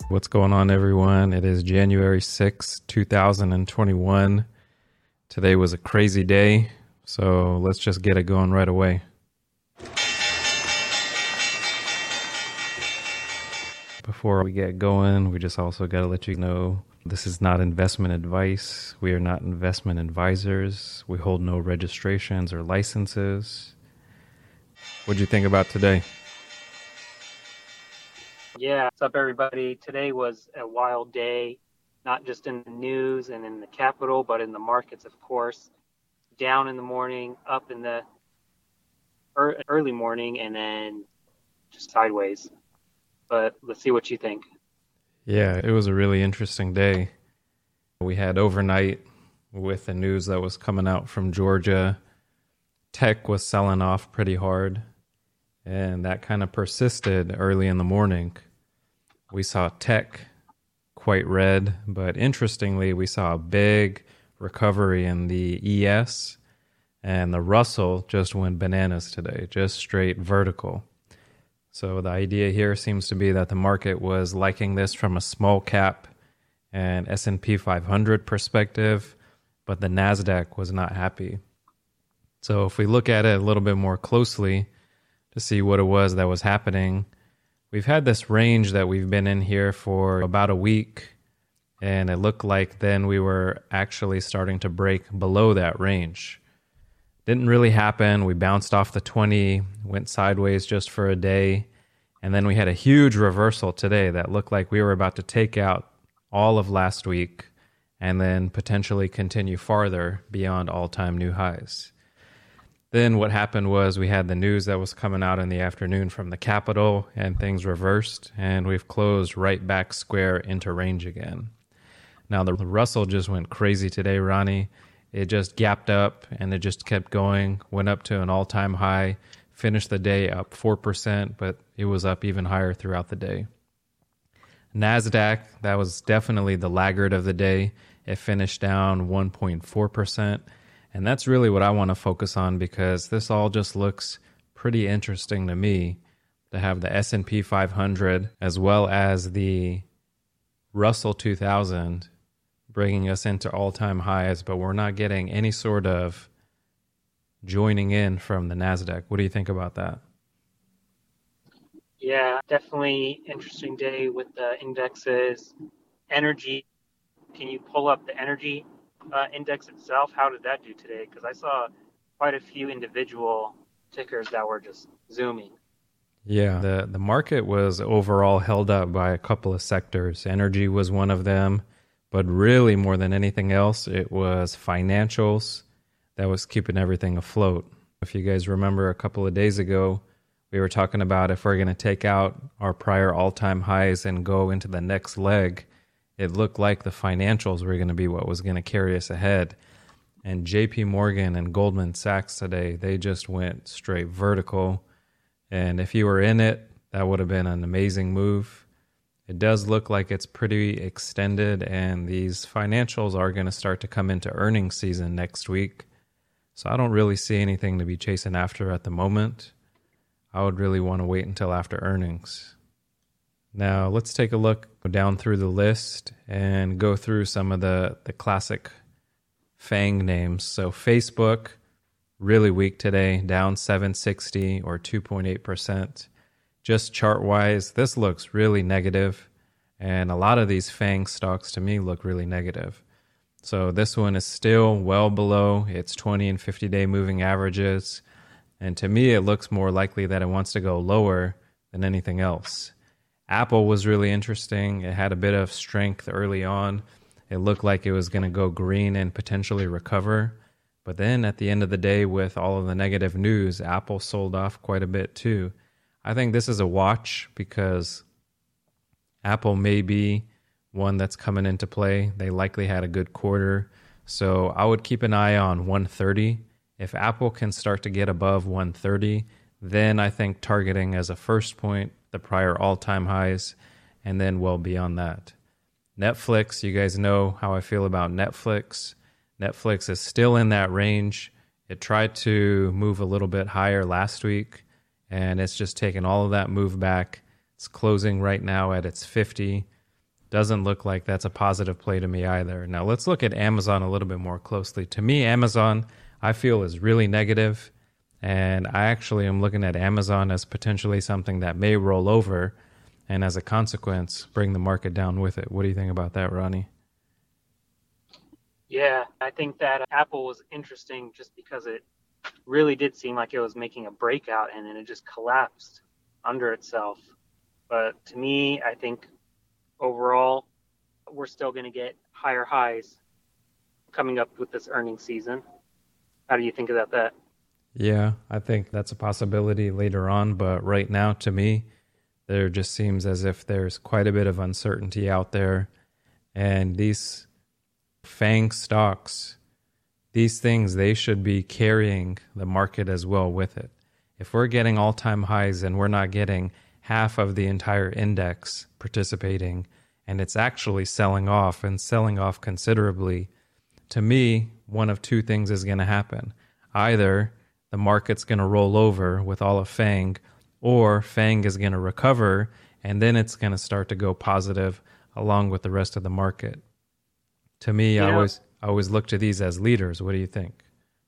What's going on, everyone? It is January 6th, 2021. Today was a crazy day, so let's just get it going right away. Before we get going, we just also got to let you know this is not investment advice. We are not investment advisors. We hold no registrations or licenses. What'd you think about today? Yeah, what's up, everybody? Today was a wild day, not just in the news and in the capital, but in the markets, of course. Down in the morning, up in the early morning, and then just sideways. But let's see what you think. Yeah, it was a really interesting day. We had overnight with the news that was coming out from Georgia. Tech was selling off pretty hard, and that kind of persisted early in the morning. We saw tech quite red, but interestingly, we saw a big recovery in the ES, and the Russell just went bananas today, just straight vertical. So the idea here seems to be that the market was liking this from a small cap and S&P 500 perspective, but the NASDAQ was not happy. So if we look at it a little bit more closely to see what it was that was happening, we've had this range that we've been in here for about a week, and it looked like then we were actually starting to break below that range. Didn't really happen. We bounced off the 20, went sideways just for a day, and then we had a huge reversal today that looked like we were about to take out all of last week and then potentially continue farther beyond all-time new highs. Then what happened was we had the news that was coming out in the afternoon from the Capitol, and things reversed, and we've closed right back square into range again. Now, the Russell just went crazy today, Ronnie. It just gapped up, and it just kept going, went up to an all-time high, finished the day up 4%, but it was up even higher throughout the day. NASDAQ, that was definitely the laggard of the day. It finished down 1.4%. And that's really what I want to focus on, because this all just looks pretty interesting to me, to have the S&P 500 as well as the Russell 2000 bringing us into all-time highs, but we're not getting any sort of joining in from the NASDAQ. What do you think about that? Yeah, definitely interesting day with the indexes. Energy, can you pull up the energy index itself? How did that do today? Because I saw quite a few individual tickers that were just zooming. Yeah, the market was overall held up by a couple of sectors. Energy was one of them, but really more than anything else, it was financials that was keeping everything afloat. If you guys remember a couple of days ago, we were talking about if we're going to take out our prior all-time highs and go into the next leg, it looked like the financials were going to be what was going to carry us ahead. And JP Morgan and Goldman Sachs today, they just went straight vertical. And if you were in it, that would have been an amazing move. It does look like it's pretty extended, and these financials are going to start to come into earnings season next week. So I don't really see anything to be chasing after at the moment. I would really want to wait until after earnings. Now, let's take a look down through the list and go through some of the classic FANG names. So Facebook, really weak today, down 760 or 2.8%. Just chart-wise, this looks really negative, and a lot of these FANG stocks to me look really negative. So this one is still well below its 20 and 50-day moving averages, and to me it looks more likely that it wants to go lower than anything else. Apple was really interesting. It had a bit of strength early on. It looked like it was going to go green and potentially recover. But then at the end of the day, with all of the negative news, Apple sold off quite a bit too. I think this is a watch because Apple may be one that's coming into play. They likely had a good quarter. So I would keep an eye on 130. If Apple can start to get above 130, then I think targeting as a first point the prior all-time highs, and then well beyond that. Netflix, you guys know how I feel about Netflix. Netflix is still in that range. It tried to move a little bit higher last week, and it's just taken all of that move back. It's closing right now at its 50. doesn't look like that's a positive play to me either. Now let's look at Amazon a little bit more closely. To me, Amazon, I feel, is really negative, and I actually am looking at Amazon as potentially something that may roll over and as a consequence bring the market down with it. What do you think about that, Ronnie? Yeah, I think that Apple was interesting just because it really did seem like it was making a breakout and then it just collapsed under itself. But to me, I think overall, we're still going to get higher highs coming up with this earnings season. How do you think about that? Yeah, I think that's a possibility later on, but right now, to me, there just seems as if there's quite a bit of uncertainty out there, and these FANG stocks, these things, they should be carrying the market as well with it. If we're getting all-time highs and we're not getting half of the entire index participating, and it's actually selling off and selling off considerably, to me, one of two things is going to happen. Either the market's going to roll over with all of FANG, or FANG is going to recover, and then it's going to start to go positive along with the rest of the market. To me, I always look to these as leaders. What do you think?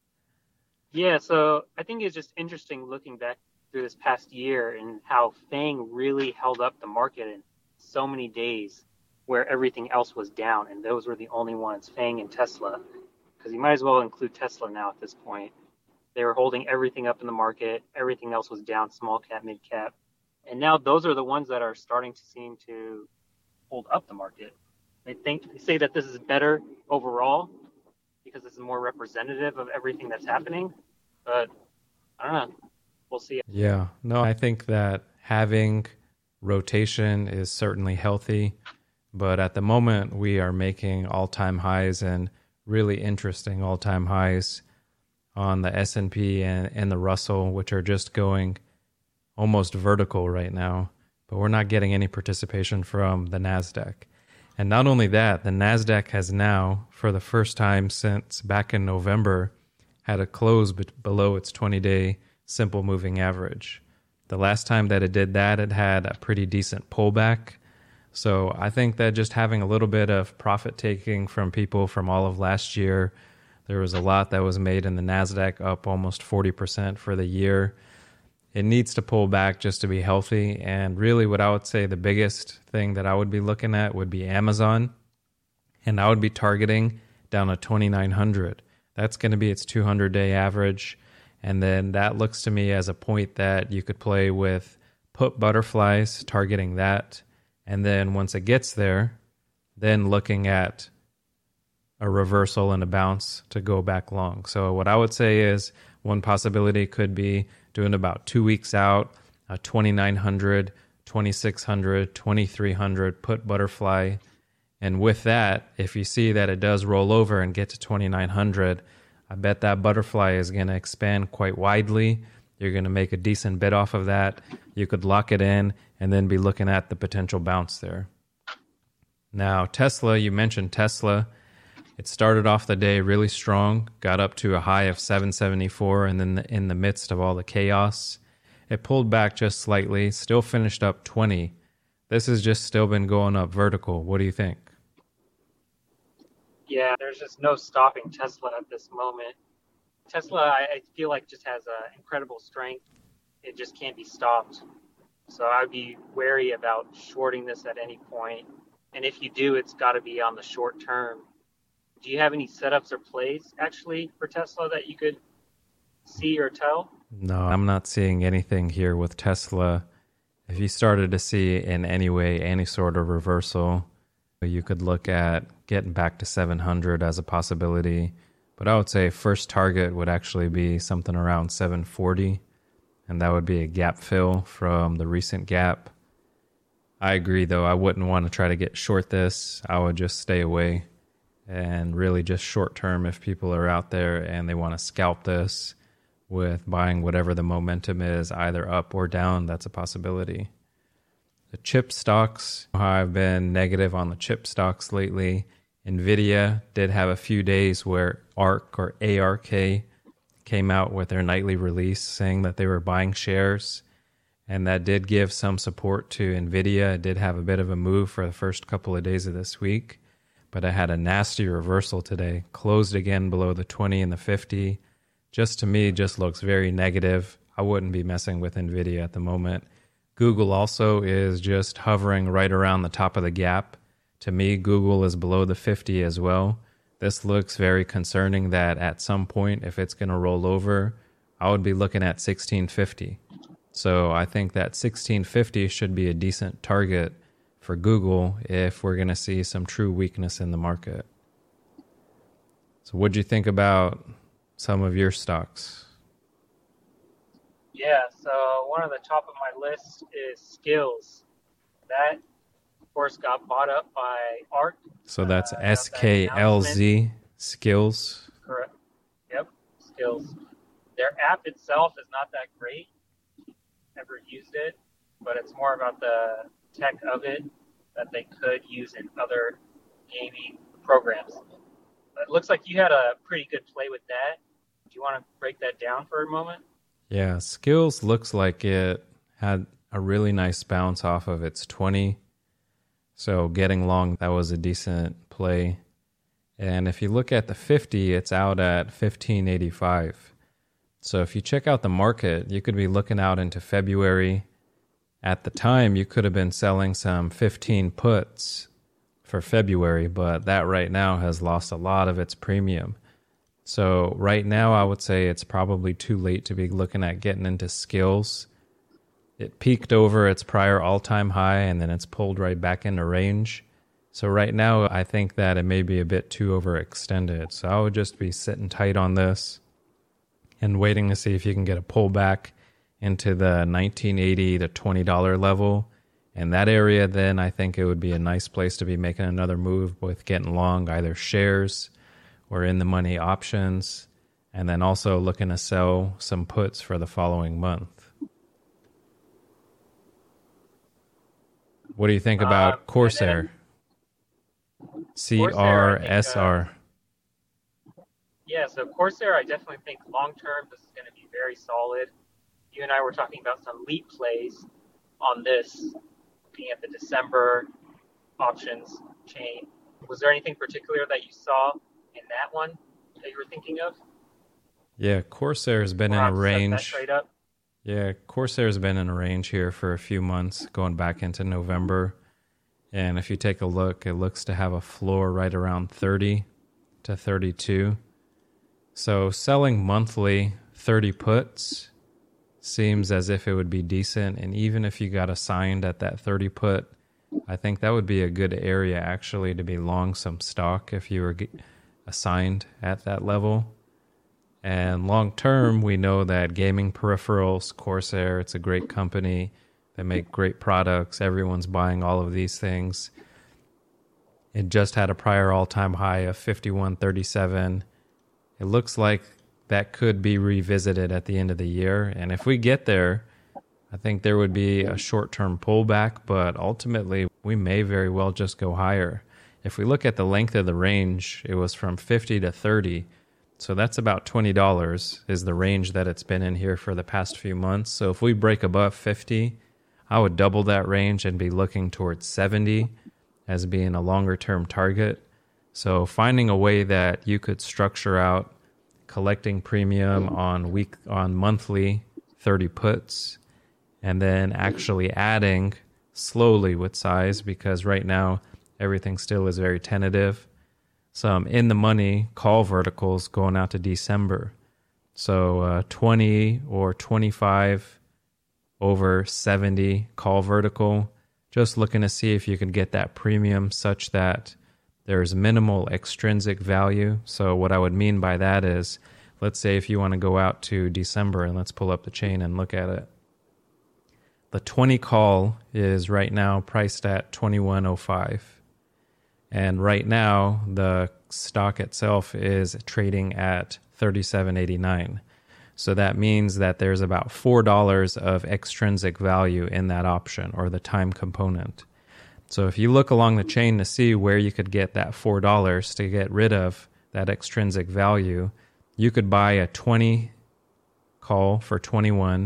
Yeah, so I think it's just interesting looking back through this past year and how FANG really held up the market in so many days where everything else was down, and those were the only ones, FANG and Tesla, because you might as well include Tesla now at this point. They were holding everything up in the market. Everything else was down, small cap, mid cap. And now those are the ones that are starting to seem to hold up the market. They say that this is better overall because this is more representative of everything that's happening. But I don't know. We'll see. Yeah, no, I think that having rotation is certainly healthy. But at the moment, we are making all-time highs and really interesting all-time highs on the S&P and the Russell, which are just going almost vertical right now. But we're not getting any participation from the NASDAQ. And not only that, the NASDAQ has now, for the first time since back in November, had a close below its 20-day simple moving average. The last time that it did that, it had a pretty decent pullback. So I think that just having a little bit of profit taking from people from all of last year, there was a lot that was made in the NASDAQ, up almost 40% for the year. It needs to pull back just to be healthy. And really what I would say the biggest thing that I would be looking at would be Amazon. And I would be targeting down to 2,900. That's going to be its 200-day average. And then that looks to me as a point that you could play with put butterflies, targeting that. And then once it gets there, then looking at a reversal and a bounce to go back long. So what I would say is one possibility could be doing about 2 weeks out, 2,900, 2,600, 2,300 put butterfly. And with that, if you see that it does roll over and get to 2,900, I bet that butterfly is going to expand quite widely. You're going to make a decent bid off of that. You could lock it in and then be looking at the potential bounce there. Now, Tesla, you mentioned Tesla. It started off the day really strong, got up to a high of 774, and then in the midst of all the chaos, it pulled back just slightly, still finished up 20. This has just still been going up vertical. What do you think? Yeah, there's just no stopping Tesla at this moment. Tesla, I feel like, just has incredible strength. It just can't be stopped. So I would be wary about shorting this at any point. And if you do, it's got to be on the short term. Do you have any setups or plays actually for Tesla that you could see or tell? No, I'm not seeing anything here with Tesla. If you started to see in any way any sort of reversal, you could look at getting back to 700 as a possibility. But I would say first target would actually be something around 740, and that would be a gap fill from the recent gap. I agree, though. I wouldn't want to try to get short this. I would just stay away and really just short term if people are out there and they want to scalp this with buying whatever the momentum is, either up or down. That's a possibility. The chip stocks, I've been negative on the chip stocks lately. NVIDIA did have a few days where ARK or ARK came out with their nightly release saying that they were buying shares. and that did give some support to NVIDIA. It did have a bit of a move for the first couple of days of this week, but it had a nasty reversal today, closed again below the 20 and the 50. Just to me, just looks very negative. I wouldn't be messing with NVIDIA at the moment. Google also is just hovering right around the top of the gap. To me, Google is below the 50 as well. This looks very concerning that at some point, if it's going to roll over, I would be looking at 1650. So I think that 1650 should be a decent target for Google if we're going to see some true weakness in the market. So what do you think about some of your stocks? Yeah, so one of the top of my list is Skills. That, of course, got bought up by ARK. So that's SKLZ, Skills. Correct. Yep, Skills. Their app itself is not that great. Never used it, but it's more about the tech of it that they could use in other gaming programs. But it looks like you had a pretty good play with that. Do you want to break that down for a moment? Yeah, Skills looks like it had a really nice bounce off of its 20. So getting long, that was a decent play. And if you look at the 50, it's out at 1585. So if you check out the market, you could be looking out into February. At the time, you could have been selling some 15 puts for February, but that right now has lost a lot of its premium. So right now, I would say it's probably too late to be looking at getting into Skills. It peaked over its prior all-time high, and then it's pulled right back into range. So right now, I think that it may be a bit too overextended. So I would just be sitting tight on this and waiting to see if you can get a pullback into the $19.80 to $20 level. In that area, then I think it would be a nice place to be making another move with getting long either shares or in the money options, and then also looking to sell some puts for the following month. What do you think about Corsair? CRSR. Yeah, so Corsair, I definitely think long-term this is going to be very solid. You and I were talking about some leap plays on this, looking at the December options chain. Was there anything particular that you saw in that one that you were thinking of? Yeah, Corsair has been in a range. Yeah, Corsair has been in a range here for a few months, going back into November. And if you take a look, it looks to have a floor right around 30 to 32. So selling monthly 30 puts seems as if it would be decent. And even if you got assigned at that 30 put, I think that would be a good area actually to be long some stock if you were assigned at that level. And long term, we know that gaming peripherals, Corsair, it's a great company. They make great products. Everyone's buying all of these things. It just had a prior all-time high of 51.37. It looks like that could be revisited at the end of the year. And if we get there, I think there would be a short-term pullback, but ultimately we may very well just go higher. If we look at the length of the range, it was from 50 to 30. So that's about $20 is the range that it's been in here for the past few months. So if we break above 50, I would double that range and be looking towards 70 as being a longer-term target. So finding a way that you could structure out collecting premium on monthly 30 puts and then actually adding slowly with size, because right now everything still is very tentative. Some in the money call verticals going out to December. So 20 or 25 over 70 call vertical, just looking to see if you can get that premium such that there's minimal extrinsic value. So what I would mean by that is, let's say if you want to go out to December, and let's pull up the chain and look at it. The 20 call is right now priced at 21.05. And right now, the stock itself is trading at 37.89. So that means that there's about $4 of extrinsic value in that option, or the time component. So if you look along the chain to see where you could get that $4 to get rid of that extrinsic value, you could buy a 20 call for 21,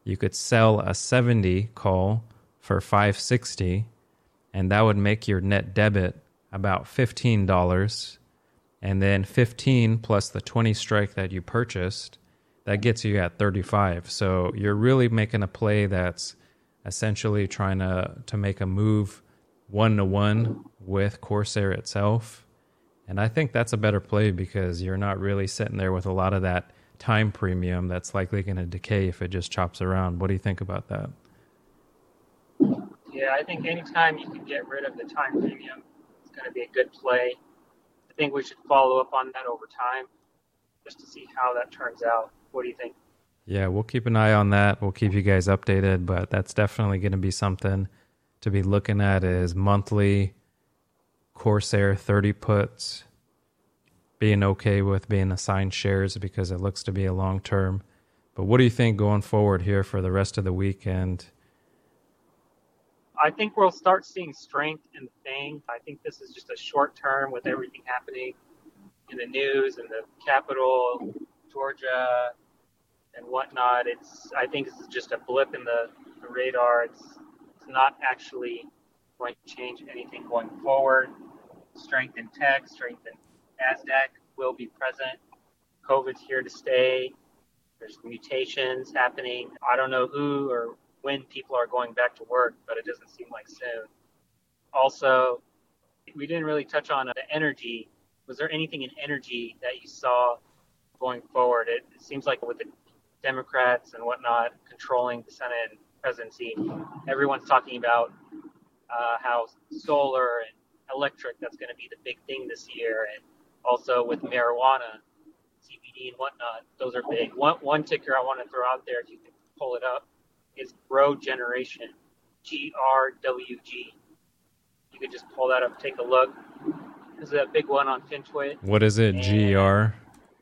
you could sell a 70 call for 560, and that would make your net debit about $15. And then 15 plus the 20 strike that you purchased, that gets you at 35. So you're really making a play that's essentially trying to make a move 1-to-1 with Corsair itself. And I think that's a better play because you're not really sitting there with a lot of that time premium that's likely going to decay if it just chops around. What do you think about that? Yeah, I think anytime you can get rid of the time premium, it's going to be a good play. I think we should follow up on that over time just to see how that turns out. What do you think? Yeah, we'll keep an eye on that. We'll keep you guys updated, but that's definitely going to be something to be looking at is monthly Corsair 30 puts, being okay with being assigned shares because it looks to be a long term. But what do you think going forward here for the rest of the weekend? I think we'll start seeing strength in the thing. I think this is just a short term with everything happening in the news and the Capitol, Georgia, and whatnot. I think this is just a blip in the radar. It's not actually going to change anything going forward. Strength in tech, strength in NASDAQ will be present. COVID's here to stay. There's mutations happening. I don't know who or when people are going back to work, but it doesn't seem like soon. Also, we didn't really touch on the energy. Was there anything in energy that you saw going forward? It seems like with the Democrats and whatnot controlling the Senate and presidency, everyone's talking about how solar and electric, that's going to be the big thing this year. And also with marijuana, CBD and whatnot, those are big. One ticker I want to throw out there, if you can pull it up, is Grow Generation, GRWG. You could just pull that up, take a look. This is a big one on FinTwit. What is it, GR?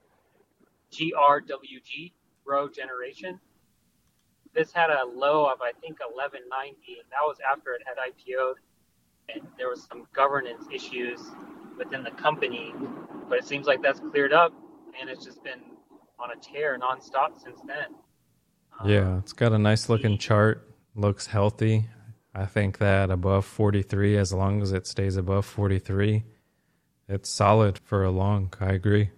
GRWG, Grow Generation. This had a low of, I think, 1190, and that was after it had IPO'd, and there was some governance issues within the company, but it seems like that's cleared up, and it's just been on a tear nonstop since then. Yeah, it's got a nice looking chart. Looks healthy. I think that above 43, as long as it stays above 43, it's solid for a long. I agree.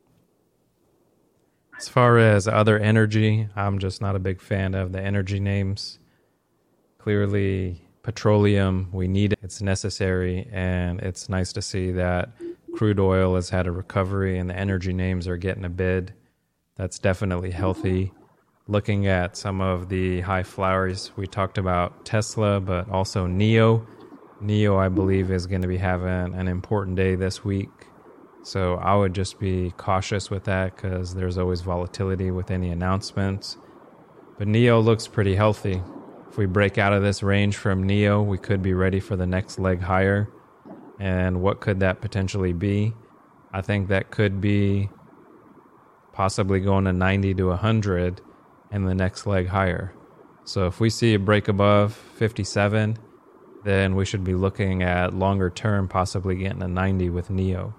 As far as other energy, I'm just not a big fan of the energy names. Clearly, petroleum, we need it. It's necessary, and it's nice to see that crude oil has had a recovery and the energy names are getting a bid. That's definitely healthy. Looking at some of the high flyers, we talked about Tesla, but also NIO. NIO, I believe, is going to be having an important day this week. So I would just be cautious with that because there's always volatility with any announcements. But NIO looks pretty healthy. If we break out of this range from NIO, we could be ready for the next leg higher. And what could that potentially be? I think that could be possibly going to 90 to 100 and the next leg higher. So if we see a break above 57, then we should be looking at longer term, possibly getting a 90 with NIO.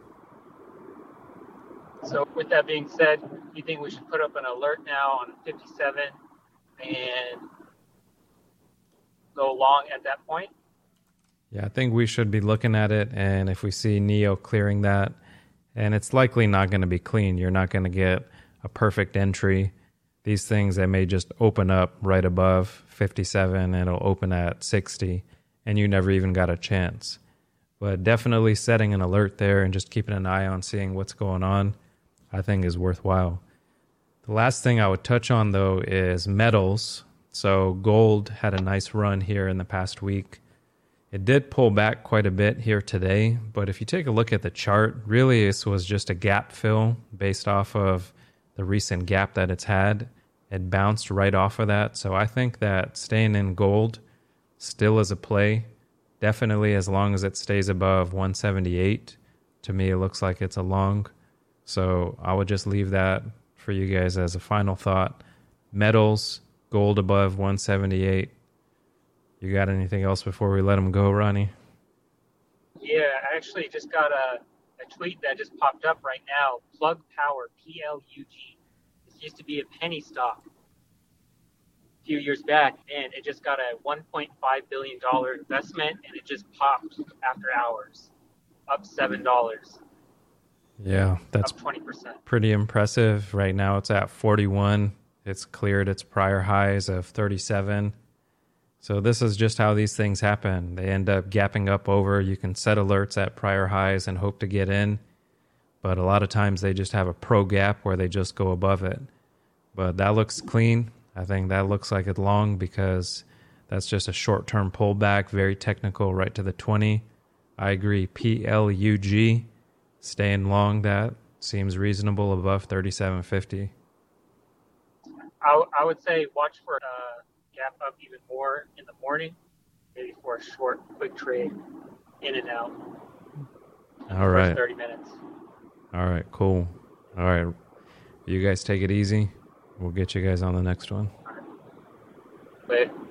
So with that being said, you think we should put up an alert now on 57 and go long at that point? Yeah, I think we should be looking at it, and if we see NIO clearing that, and it's likely not going to be clean, you're not going to get a perfect entry. These things that may just open up right above 57 and it'll open at 60 and you never even got a chance. But definitely setting an alert there and just keeping an eye on seeing what's going on, I think is worthwhile. The last thing I would touch on though is metals. So gold had a nice run here in the past week. It did pull back quite a bit here today, but if you take a look at the chart, really this was just a gap fill based off of the recent gap that it's had. It bounced right off of that. So I think that staying in gold still is a play. Definitely as long as it stays above 178. To me, it looks like it's a long. So I would just leave that for you guys as a final thought. Metals, gold above 178. You got anything else before we let them go, Ronnie? Yeah, I actually just got a tweet that just popped up right now. Plug Power, PLUG. This used to be a penny stock. few years back, and it just got a $1.5 billion investment, and it just popped after hours, up $7, Yeah, that's up 20%. pretty impressive. Right now it's at 41. It's cleared its prior highs of 37. So this is just how these things happen. They end up gapping up over. You can set alerts at prior highs and hope to get in. But a lot of times they just have a pro gap where they just go above it. But that looks clean. I think that looks like it's long because that's just a short-term pullback, very technical, right to the 20. I agree. PLUG, staying long, that seems reasonable above 37.50. I would say watch for gap up even more in the morning, maybe for a short, quick trade in and out. All right. 30 minutes. All right, cool. All right. You guys take it easy. We'll get you guys on the next one. Later.